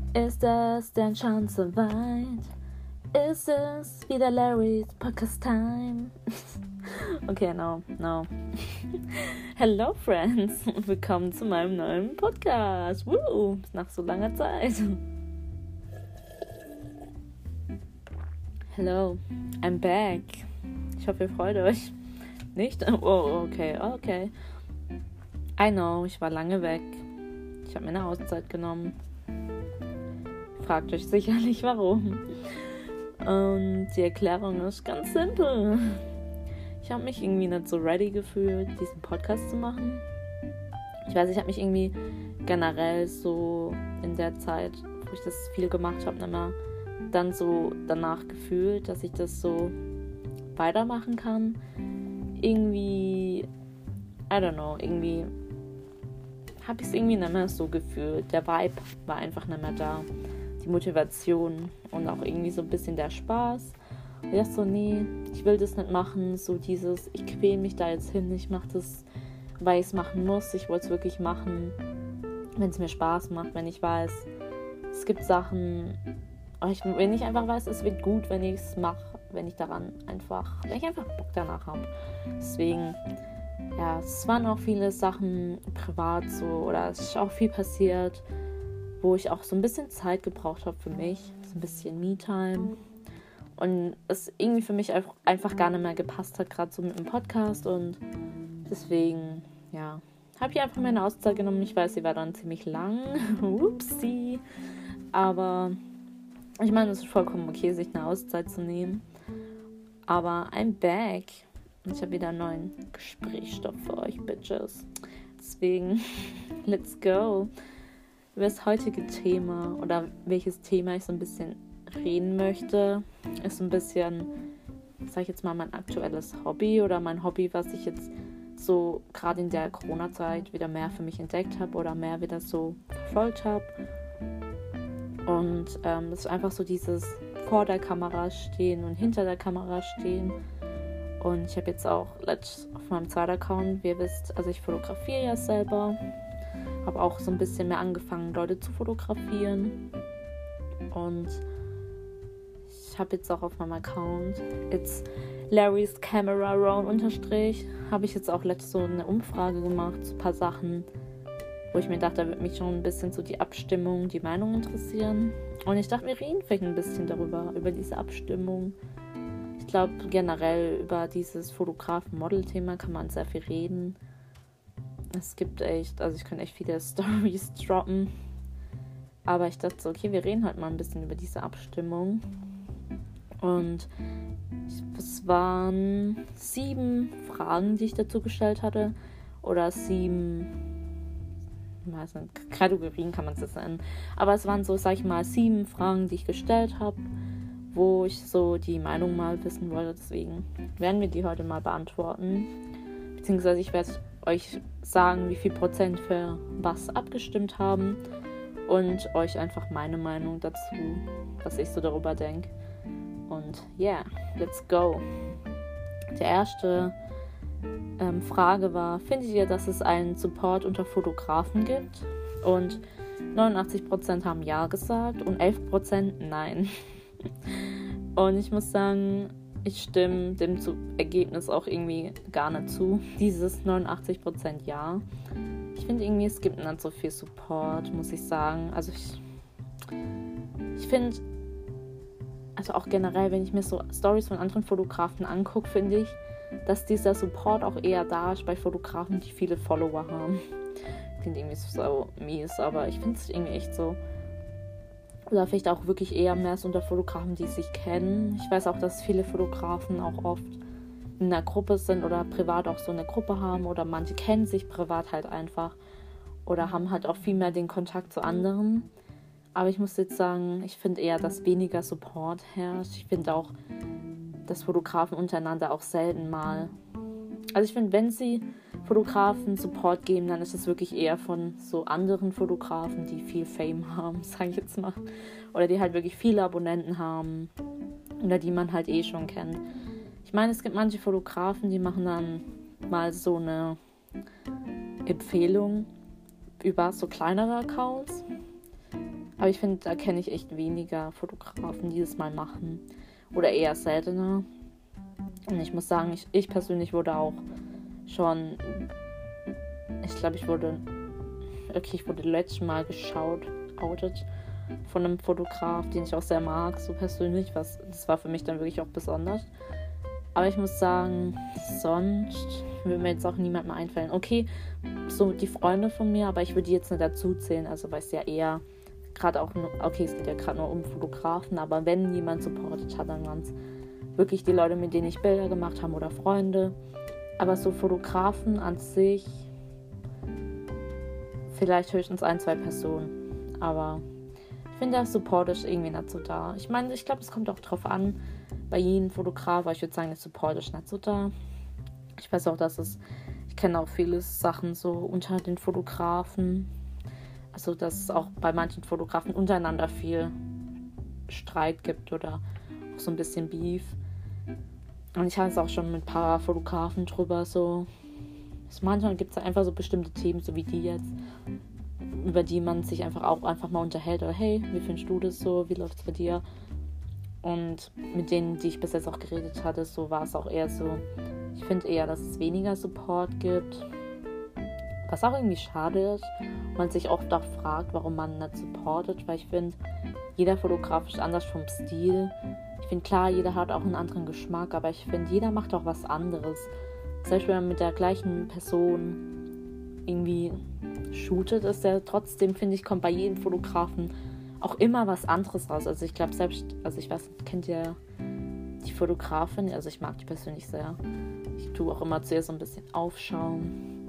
Ist es denn schon so weit? Ist es wieder Larry's Podcast Time? Okay, no. Hello Friends und willkommen zu meinem neuen Podcast. Woo, nach so langer Zeit. Hello, I'm back. Ich hoffe, ihr freut euch. Nicht? Oh, okay. I know, ich war lange weg. Ich habe mir eine Auszeit genommen. Fragt euch sicherlich warum. Und die Erklärung ist ganz simpel. Ich habe mich irgendwie nicht so ready gefühlt, diesen Podcast zu machen. Ich weiß, ich habe mich irgendwie generell so in der Zeit, wo ich das viel gemacht habe, nicht mehr dann so danach gefühlt, dass ich das so weitermachen kann. Irgendwie, I don't know, irgendwie habe ich es irgendwie nicht mehr so gefühlt. Der Vibe war einfach nicht mehr da. Die Motivation und auch irgendwie so ein bisschen der Spaß. Und ich dachte so, nee, ich will das nicht machen. So dieses, ich quäle mich da jetzt hin. Ich mache das, weil ich es machen muss. Ich wollte es wirklich machen, wenn es mir Spaß macht, wenn ich weiß, es gibt Sachen, wenn ich einfach weiß, es wird gut, wenn ich es mache, wenn ich einfach Bock danach habe. Deswegen, ja, es waren auch viele Sachen privat so, oder es ist auch viel passiert, wo ich auch so ein bisschen Zeit gebraucht habe für mich, so ein bisschen Me-Time und es irgendwie für mich einfach gar nicht mehr gepasst hat, gerade so mit dem Podcast und deswegen, ja, habe ich einfach meine Auszeit genommen. Ich weiß, sie war dann ziemlich lang, upsie, aber ich meine, es ist vollkommen okay, sich eine Auszeit zu nehmen, aber I'm back und ich habe wieder einen neuen Gesprächsstoff für euch, Bitches. Deswegen, let's go. Über das heutige Thema oder welches Thema ich so ein bisschen reden möchte, ist so ein bisschen, sag ich jetzt mal, mein aktuelles Hobby oder mein Hobby, was ich jetzt so gerade in der Corona-Zeit wieder mehr für mich entdeckt habe oder mehr wieder so verfolgt habe. Und das ist einfach so dieses vor der Kamera stehen und hinter der Kamera stehen. Und ich habe jetzt auch auf meinem zweiten Account, wie ihr wisst, also ich fotografiere ja selber, habe auch so ein bisschen mehr angefangen, Leute zu fotografieren. Und ich habe jetzt auch auf meinem Account, it's Larry's Camera Round _ habe ich jetzt auch letztens so eine Umfrage gemacht, so ein paar Sachen, wo ich mir dachte, da würde mich schon ein bisschen so die Abstimmung, die Meinung interessieren. Und ich dachte, wir reden vielleicht ein bisschen über diese Abstimmung. Ich glaube, generell über dieses Fotografen-Model-Thema kann man sehr viel reden. Es gibt echt, also ich könnte echt viele Stories droppen. Aber ich dachte so, okay, wir reden halt mal ein bisschen über diese Abstimmung. Und es waren 7 Fragen, die ich dazu gestellt hatte. Oder 7, ich weiß nicht, Kategorien kann man es jetzt nennen. Aber es waren so, sag ich mal, 7 Fragen, die ich gestellt habe, wo ich so die Meinung mal wissen wollte. Deswegen werden wir die heute mal beantworten. Beziehungsweise ich werde euch sagen, wie viel Prozent für was abgestimmt haben und euch einfach meine Meinung dazu, was ich so darüber denke. Und yeah, let's go. Die erste Frage war, findet ihr, dass es einen Support unter Fotografen gibt? Und 89% haben ja gesagt und 11% nein. Und ich muss sagen, ich stimme dem Ergebnis auch irgendwie gar nicht zu. Dieses 89% ja. Ich finde irgendwie, es gibt nicht so viel Support, muss ich sagen. Also ich finde, also auch generell, wenn ich mir so Stories von anderen Fotografen angucke, finde ich, dass dieser Support auch eher da ist bei Fotografen, die viele Follower haben. Klingt irgendwie so mies, aber ich finde es irgendwie echt so. Oder vielleicht auch wirklich eher mehr so unter Fotografen, die sich kennen. Ich weiß auch, dass viele Fotografen auch oft in einer Gruppe sind oder privat auch so eine Gruppe haben. Oder manche kennen sich privat halt einfach. Oder haben halt auch viel mehr den Kontakt zu anderen. Aber ich muss jetzt sagen, ich finde eher, dass weniger Support herrscht. Ich finde auch, dass Fotografen untereinander auch selten mal... Also ich finde, wenn sie Fotografen Support geben, dann ist es wirklich eher von so anderen Fotografen, die viel Fame haben, sage ich jetzt mal. Oder die halt wirklich viele Abonnenten haben. Oder die man halt eh schon kennt. Ich meine, es gibt manche Fotografen, die machen dann mal so eine Empfehlung über so kleinere Accounts. Aber ich finde, da kenne ich echt weniger Fotografen, die das mal machen. Oder eher seltener. Und ich muss sagen, ich persönlich wurde auch schon, ich glaube, ich wurde letztes Mal outet von einem Fotograf, den ich auch sehr mag, so persönlich. Das war für mich dann wirklich auch besonders. Aber ich muss sagen, sonst würde mir jetzt auch niemand mehr einfallen. Okay, so die Freunde von mir, aber ich würde die jetzt nicht dazu zählen. Also weil es ja eher gerade auch nur, okay, es geht ja gerade nur um Fotografen, aber wenn jemand supportet hat, dann waren es wirklich die Leute, mit denen ich Bilder gemacht habe oder Freunde. Aber so Fotografen an sich, vielleicht höchstens 1-2 Personen. Aber ich finde, der Support ist irgendwie nicht so da. Ich meine, ich glaube, es kommt auch drauf an, bei jedem Fotograf, aber ich würde sagen, der Support ist nicht so da. Ich weiß auch, ich kenne auch viele Sachen so unter den Fotografen. Also, dass es auch bei manchen Fotografen untereinander viel Streit gibt oder auch so ein bisschen Beef. Und ich habe es auch schon mit ein paar Fotografen drüber so. Manchmal gibt es einfach so bestimmte Themen, so wie die jetzt, über die man sich einfach mal unterhält. Oder hey, wie findest du das so? Wie läuft es bei dir? Und mit denen, die ich bis jetzt auch geredet hatte, so war es auch eher so. Ich finde eher, dass es weniger Support gibt. Was auch irgendwie schade ist. Man sich oft auch fragt, warum man nicht supportet. Weil ich finde, jeder Fotograf ist anders vom Stil. Ich finde, klar, jeder hat auch einen anderen Geschmack. Aber ich finde, jeder macht auch was anderes. Selbst wenn man mit der gleichen Person irgendwie shootet, ist der trotzdem, finde ich, kommt bei jedem Fotografen auch immer was anderes raus. Also ich glaube ich weiß, kennt ihr die Fotografin? Also ich mag die persönlich sehr. Ich tue auch immer zu ihr so ein bisschen aufschauen.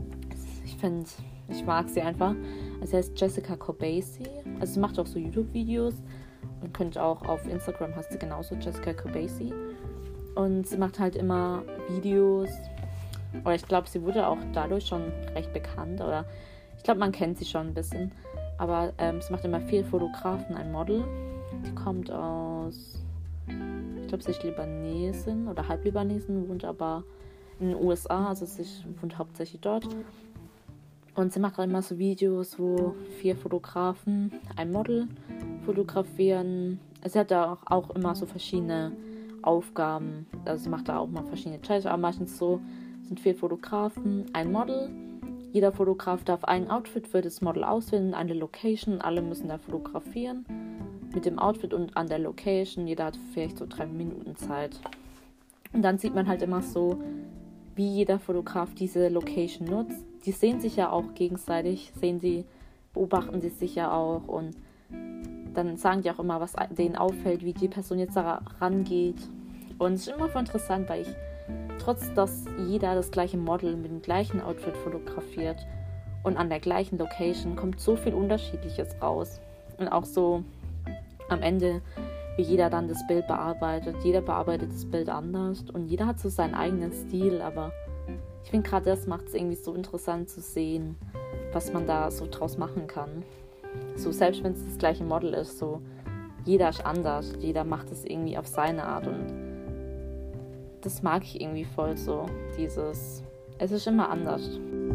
Ich mag sie einfach. Also sie heißt Jessica Corbasi. Also sie macht auch so YouTube-Videos und könnt auch auf Instagram, heißt sie genauso, Jessica Corbasi. Und sie macht halt immer Videos. Oder ich glaube, sie wurde auch dadurch schon recht bekannt. Oder ich glaube, man kennt sie schon ein bisschen. Aber sie macht immer viel Fotografen, ein Model. Die kommt aus, ich glaube, sie ist Libanesin oder halb Libanesin, wohnt aber in den USA. Also sie wohnt hauptsächlich dort. Und sie macht auch immer so Videos, wo 4 Fotografen ein Model fotografieren. Sie hat da auch immer so verschiedene Aufgaben. Also sie macht da auch mal verschiedene Challenges, aber meistens so sind 4 Fotografen, ein Model. Jeder Fotograf darf ein Outfit für das Model auswählen, eine Location. Alle müssen da fotografieren mit dem Outfit und an der Location. Jeder hat vielleicht so 3 Minuten Zeit. Und dann sieht man halt immer so, wie jeder Fotograf diese Location nutzt. Die sehen sich ja auch gegenseitig, beobachten sie sich ja auch und dann sagen die auch immer, was denen auffällt, wie die Person jetzt da rangeht. Und es ist immer voll interessant, weil trotz dass jeder das gleiche Model mit dem gleichen Outfit fotografiert und an der gleichen Location, kommt so viel Unterschiedliches raus. Und auch so am Ende, wie jeder dann das Bild bearbeitet. Jeder bearbeitet das Bild anders und jeder hat so seinen eigenen Stil, aber ich finde gerade das macht es irgendwie so interessant zu sehen, was man da so draus machen kann. So selbst wenn es das gleiche Model ist, so jeder ist anders, jeder macht es irgendwie auf seine Art und das mag ich irgendwie voll so, es ist immer anders.